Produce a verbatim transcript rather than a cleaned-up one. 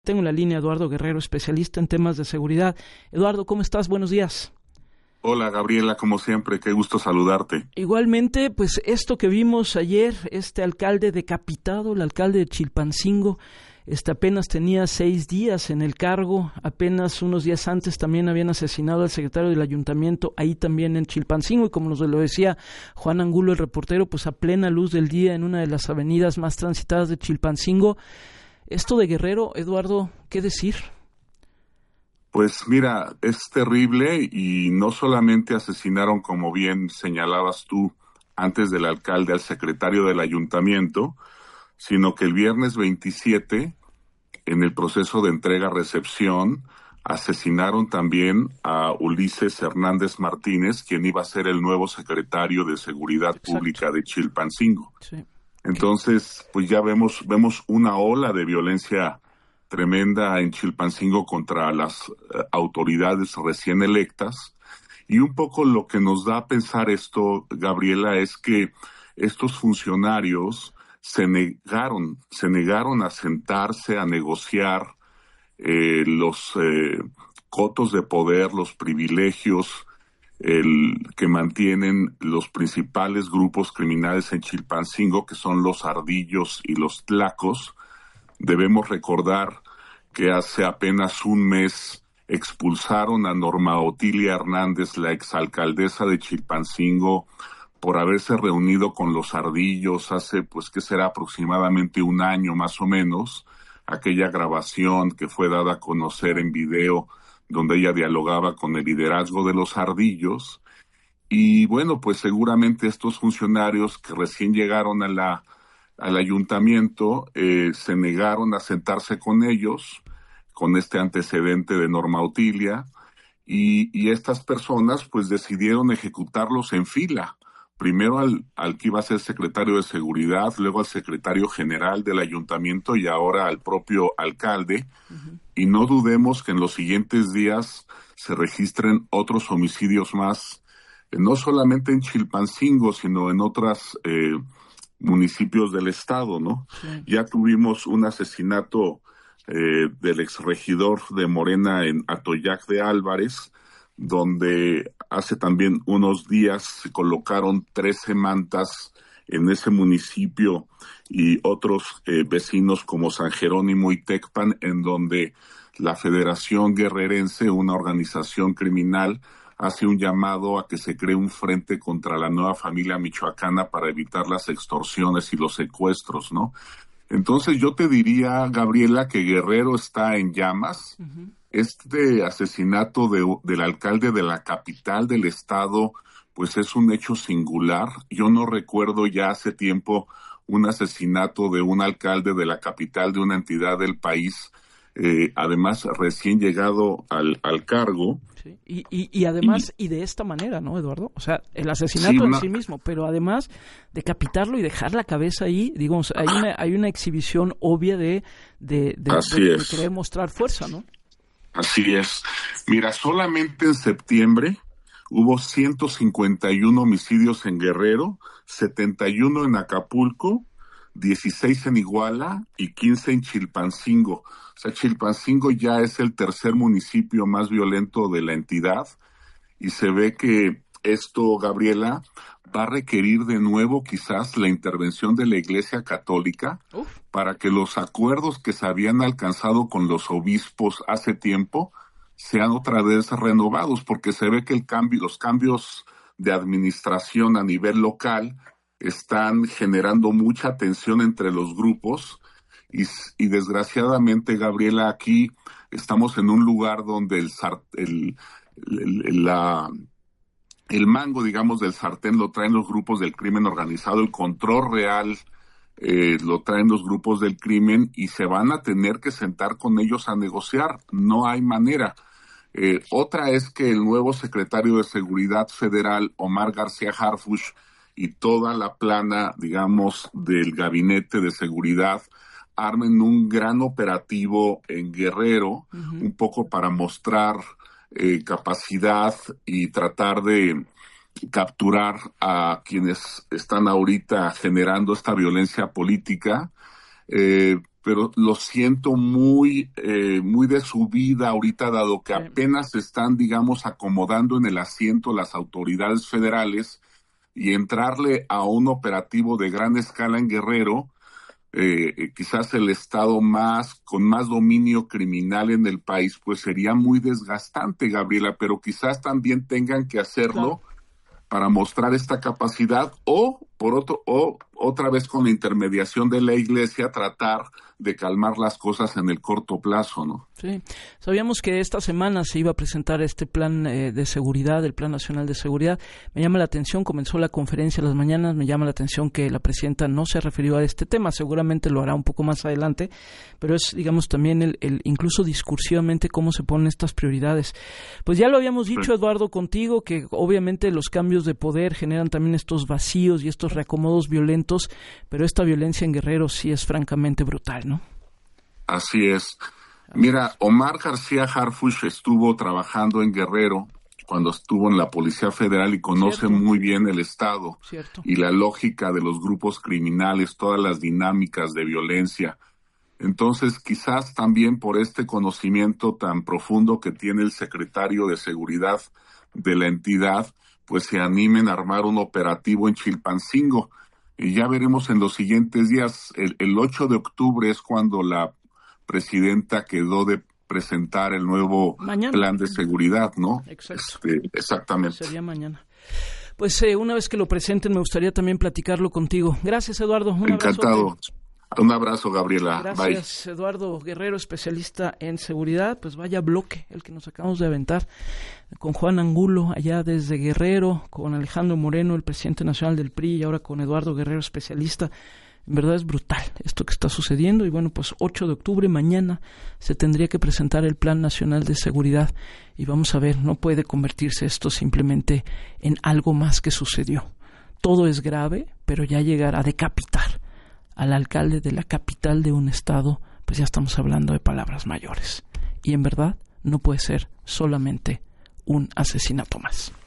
Tengo en la línea a Eduardo Guerrero, especialista en temas de seguridad. Eduardo, ¿cómo estás? Buenos días. Hola, Gabriela, como siempre, qué gusto saludarte. Igualmente, pues esto que vimos ayer, este alcalde decapitado, el alcalde de Chilpancingo, este apenas tenía seis días en el cargo, apenas unos días antes también habían asesinado al secretario del ayuntamiento, ahí también en Chilpancingo, y como nos lo decía Juan Angulo, el reportero, pues a plena luz del día en una de las avenidas más transitadas de Chilpancingo. Esto de Guerrero, Eduardo, ¿qué decir? Pues mira, es terrible y no solamente asesinaron, como bien señalabas tú, antes del alcalde al secretario del ayuntamiento, sino que el viernes veintisiete, en el proceso de entrega-recepción, asesinaron también a Ulises Hernández Martínez, quien iba a ser el nuevo secretario de Seguridad Exacto. Pública de Chilpancingo. Sí. Entonces, pues ya vemos, vemos una ola de violencia tremenda en Chilpancingo contra las eh, autoridades recién electas. Y un poco lo que nos da a pensar esto, Gabriela, es que estos funcionarios se negaron, se negaron a sentarse, a negociar eh, los eh, cotos de poder, los privilegios el que mantienen los principales grupos criminales en Chilpancingo, que son los ardillos y los tlacos. Debemos recordar que hace apenas un mes expulsaron a Norma Otilia Hernández, la exalcaldesa de Chilpancingo, por haberse reunido con los ardillos hace, pues, que será aproximadamente un año más o menos, aquella grabación que fue dada a conocer en video, donde ella dialogaba con el liderazgo de los ardillos. Y bueno, pues seguramente estos funcionarios que recién llegaron a la, al ayuntamiento eh, se negaron a sentarse con ellos, con este antecedente de Norma Otilia, y, y estas personas pues decidieron ejecutarlos en fila. Primero al, al que iba a ser secretario de Seguridad, luego al secretario general del ayuntamiento y ahora al propio alcalde. Uh-huh. Y no dudemos que en los siguientes días se registren otros homicidios más, eh, no solamente en Chilpancingo, sino en otros eh, municipios del estado, ¿no? Sí. Ya tuvimos un asesinato eh, del exregidor de Morena en Atoyac de Álvarez, donde hace también unos días se colocaron trece mantas en ese municipio y otros eh, vecinos como San Jerónimo y Tecpan, en donde la Federación Guerrerense, una organización criminal, hace un llamado a que se cree un frente contra la nueva familia michoacana para evitar las extorsiones y los secuestros, ¿no? Entonces yo te diría, Gabriela, que Guerrero está en llamas. Uh-huh. Este asesinato de, del alcalde de la capital del estado, pues es un hecho singular. Yo no recuerdo ya hace tiempo un asesinato de un alcalde de la capital de una entidad del país, eh, además recién llegado al, al cargo. Sí. Y, y, y además, y, y de esta manera, ¿no, Eduardo? O sea, el asesinato sí, una... en sí mismo, pero además decapitarlo y dejar la cabeza ahí, digamos, hay una, hay una exhibición obvia de, de, de, de, de, de querer mostrar fuerza, ¿no? Así es. Mira, solamente en septiembre hubo ciento cincuenta y uno homicidios en Guerrero, setenta y uno en Acapulco, dieciséis en Iguala y quince en Chilpancingo. O sea, Chilpancingo ya es el tercer municipio más violento de la entidad y se ve que esto, Gabriela, va a requerir de nuevo quizás la intervención de la Iglesia Católica Uf. para que los acuerdos que se habían alcanzado con los obispos hace tiempo sean otra vez renovados, porque se ve que el cambio, los cambios de administración a nivel local están generando mucha tensión entre los grupos y, y desgraciadamente, Gabriela, aquí estamos en un lugar donde el, el, el la el mango, digamos, del sartén lo traen los grupos del crimen organizado, el control real eh, lo traen los grupos del crimen y se van a tener que sentar con ellos a negociar. No hay manera. Eh, otra es que el nuevo secretario de Seguridad Federal, Omar García Harfuch, y toda la plana, digamos, del Gabinete de Seguridad armen un gran operativo en Guerrero, uh-huh. un poco para mostrar Eh, capacidad y tratar de capturar a quienes están ahorita generando esta violencia política. Eh, pero lo siento muy, eh, muy de su vida ahorita, dado que apenas se están, digamos, acomodando en el asiento las autoridades federales, y entrarle a un operativo de gran escala en Guerrero, eh, quizás el estado más, con más dominio criminal en el país, pues sería muy desgastante, Gabriela, pero quizás también tengan que hacerlo claro. para mostrar esta capacidad, o por otro, o otra vez con la intermediación de la Iglesia, tratar de calmar las cosas en el corto plazo, ¿no? Sí, sabíamos que esta semana se iba a presentar este plan eh, de seguridad, el Plan Nacional de Seguridad. Me llama la atención, comenzó la conferencia a las mañanas, me llama la atención que la presidenta no se refirió a este tema, seguramente lo hará un poco más adelante, pero es, digamos, también el, el incluso discursivamente cómo se ponen estas prioridades. Pues ya lo habíamos dicho, Eduardo, contigo, que obviamente los cambios de poder generan también estos vacíos y estos reacomodos violentos, pero esta violencia en Guerrero sí es francamente brutal, ¿no? Así es. Mira, Omar García Harfuch estuvo trabajando en Guerrero cuando estuvo en la Policía Federal y conoce Cierto. muy bien el Estado Cierto. y la lógica de los grupos criminales, todas las dinámicas de violencia. Entonces, quizás también por este conocimiento tan profundo que tiene el secretario de Seguridad de la entidad, pues se animen a armar un operativo en Chilpancingo. Y ya veremos en los siguientes días. El, el ocho de octubre es cuando la presidenta quedó de presentar el nuevo mañana. plan de seguridad, ¿no? Exacto. Este, exactamente. Sería mañana. Pues eh, una vez que lo presenten, me gustaría también platicarlo contigo. Gracias, Eduardo. Un Encantado. Abrazote. Un abrazo, Gabriela. Gracias, Bye. Eduardo Guerrero, especialista en seguridad. Pues vaya bloque el que nos acabamos de aventar con Juan Angulo allá desde Guerrero, con Alejandro Moreno, el presidente nacional del P R I, y ahora con Eduardo Guerrero, especialista. En verdad es brutal esto que está sucediendo y bueno, pues ocho de octubre, mañana, se tendría que presentar el Plan Nacional de Seguridad y vamos a ver, no puede convertirse esto simplemente en algo más que sucedió. Todo es grave, pero ya llegar a decapitar al alcalde de la capital de un estado, pues ya estamos hablando de palabras mayores. Y en verdad no puede ser solamente un asesinato más.